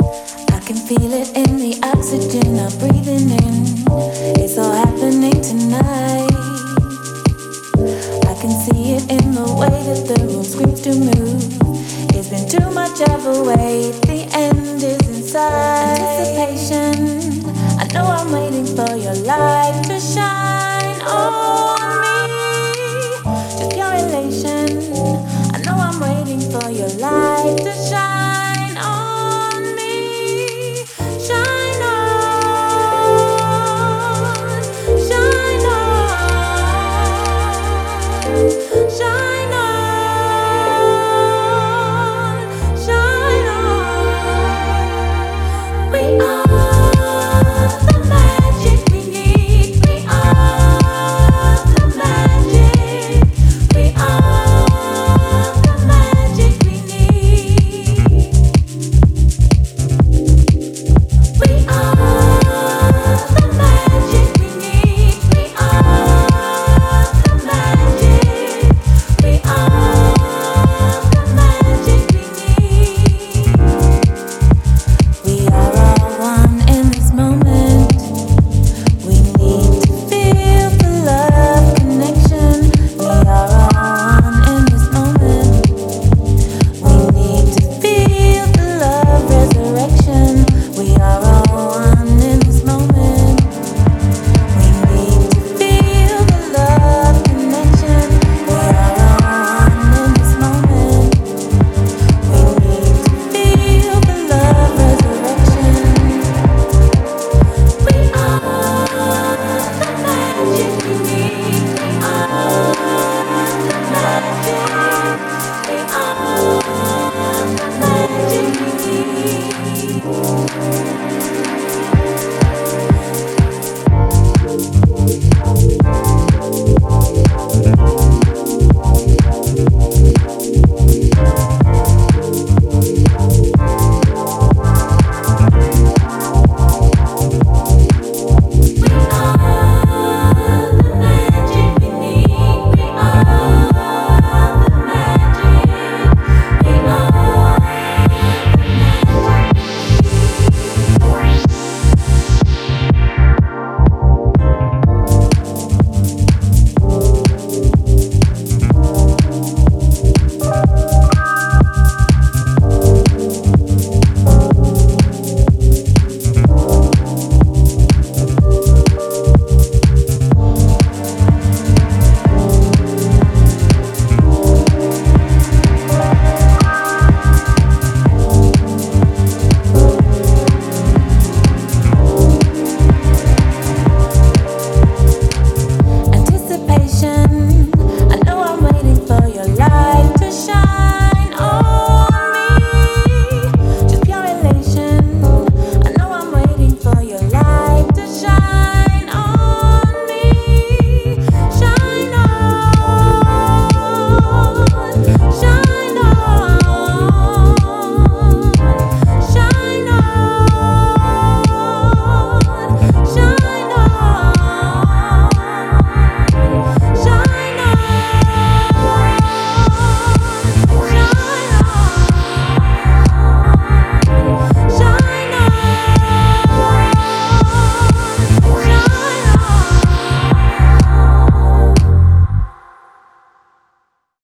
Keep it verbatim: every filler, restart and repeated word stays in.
I can feel it in the oxygen I'm breathing in. It's all happening tonight. I can see it in the way that the room screams to move. It's been too much of a wait. The end is inside. Anticipation. I know I'm waiting for your light to shine on me. Just pure elation. I know I'm waiting for your light.